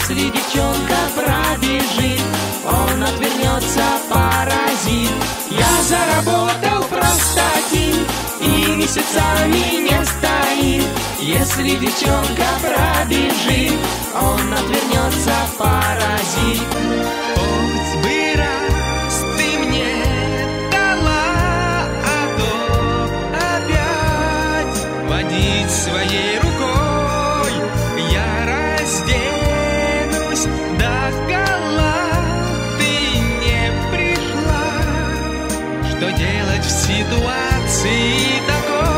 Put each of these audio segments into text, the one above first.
Если девчонка пробежит, он отвернется, паразит. Я заработал просто один, и месяцами не стоит. Если девчонка пробежит, он отвернется, паразит. Хоть бы раз ты мне дала, а то опять водить своей рукой я разденусь догола. Ты не пришла, что делать в ситуации такой?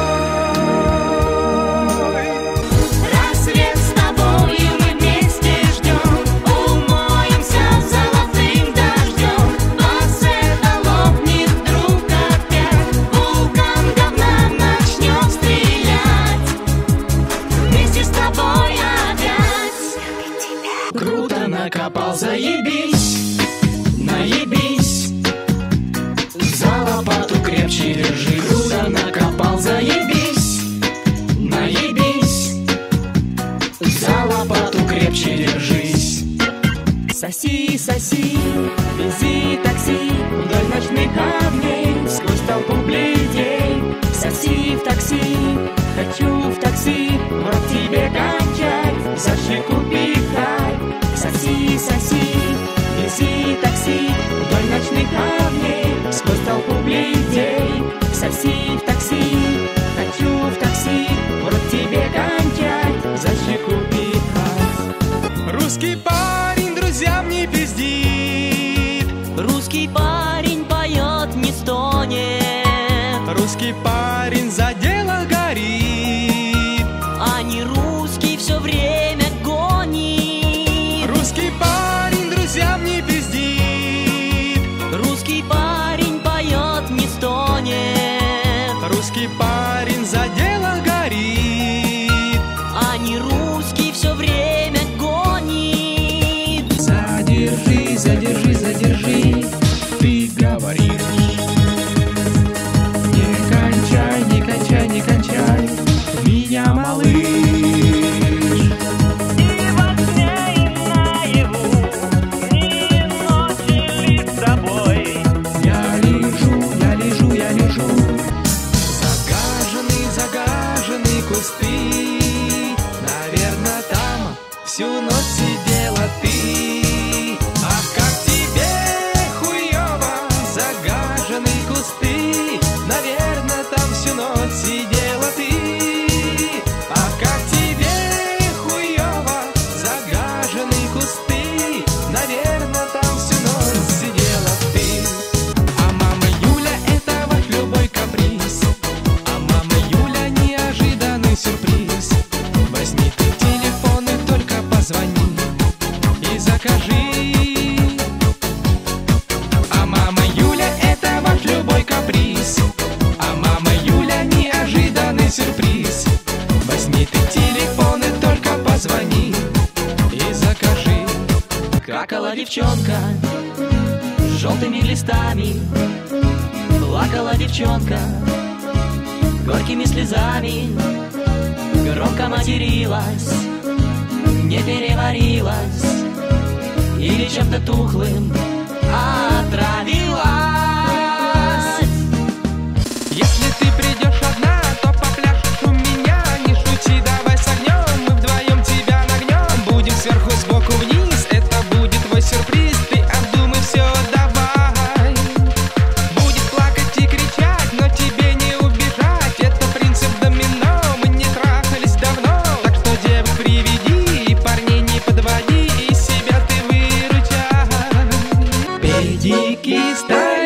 Круто накопал, заебись, наебись. За лопату крепче держи. Круто накопал, заебись, наебись. За лопату крепче держись. Соси, соси, вези такси вдоль ночных огней, сквозь толпу бледей. Соси в такси, хочу в такси, в рот тебе кончать, за шику пихай. Соси, соси, вези такси вдоль ночных огней, сквозь толпу бледей. Соси в такси, хочу в такси, в рот тебе кончать, за шику пихать. Русский парень друзьям не пиздит, Русский парень поет, не стонет, русский парень за дело горит, а не русский все время гонит. русский парень друзьям не пиздит, Русский парень поет, не стонет, русский парень за дело горит, а не русский все время гонит. задержи, задержи, задержи, ты говоришь. Не кончай, не кончай, не кончай меня, малыш. И во сне, и наяву, ни ночи ли с тобой. Я лежу, я лежу, я лежу. Загажены, загажены кусты. Наверно, там всю ночь сидела ты. Ах, как тебе хуёво, загажены кусты. Наверно, там всю ночь сидела ты. Ах, как тебе хуёво, загажены кусты. Наверно, там всю ночь сидела ты. А мама Юля — это ваш любой каприз. А мама Юля — неожиданный сюрприз. Возьми ты телефон и только позвони и закажи. А мама Юля — это ваш любой каприз. А мама Юля — неожиданный сюрприз. Возьми ты телефон и только позвони и закажи. Какала девчонка с желтыми глистами, плакала девчонка горькими слезами, громко материлась, не переварилась или чем-то тухлым отравилась. Если ты придешь одна, то попляшешь у меня. Не шути, давай с огнем, мы вдвоем тебя нагнем. Будем сверху, сбоку, вниз, это будет твой сюрприз. Ты обдумай все, давай. Будет плакать и кричать, но тебе не убежать. Это принцип домино, мы не трахались давно. Так что девок приведи, и парней не подводи, и себя ты выручай. Педики ставь.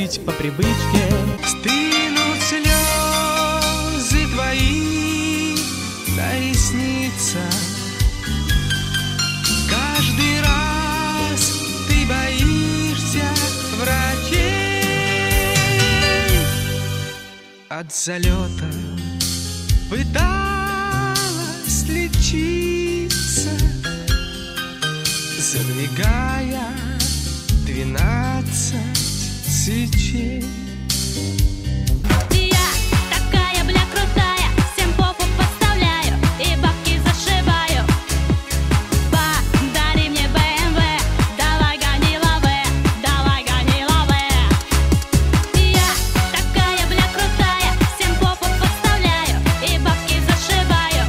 пить по привычке. Стынут слезы твои на ресницах. Каждый раз ты боишься врачей. От залета пыталась лечиться, задвигая 12 свечей. Я такая, бля, крутая, всем попу подставляю и бабки зашибаю. Подари мне БМВ, давай гони лаве, давай гони лаве. Я такая, бля, крутая, всем попу подставляю и бабки зашибаю.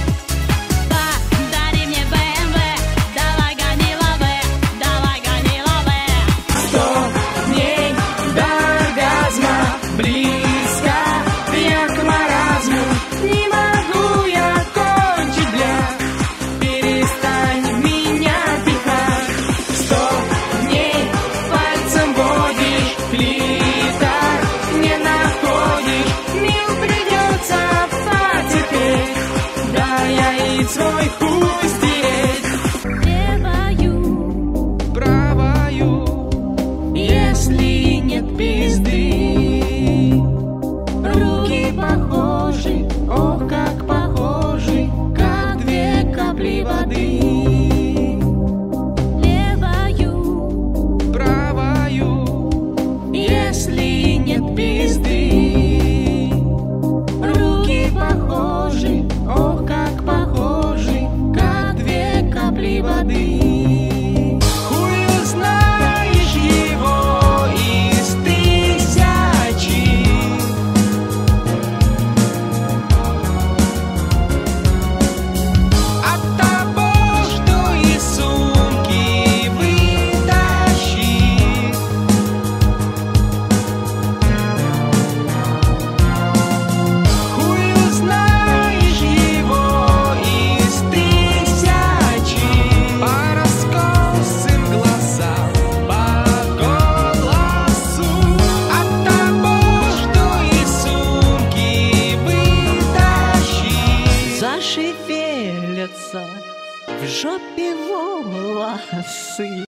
Подари мне БМВ, давай гони лаве, давай гони лаве. 100 дней до оргазма, близко я к маразму. Не могу я кончить, бля, перестань меня пихать. 100 дней пальцем водишь, клитор не находишь. Мил, придется потерпеть, да я и свой хуй стереть. Левою, Правою, если нет пизды. Руки похожи, ох, как похожи, как две капли воды. Левою, правою, если нет пизды. Руки похожи, ох, как похожи, как две капли воды. хую знаешь его из 1000. От того, что из сумки вытащит. Хую знаешь его из 1000. По раскосым глазам, по голосу. От того, что из сумки вытащит. Зашевелятся в жопе волосы.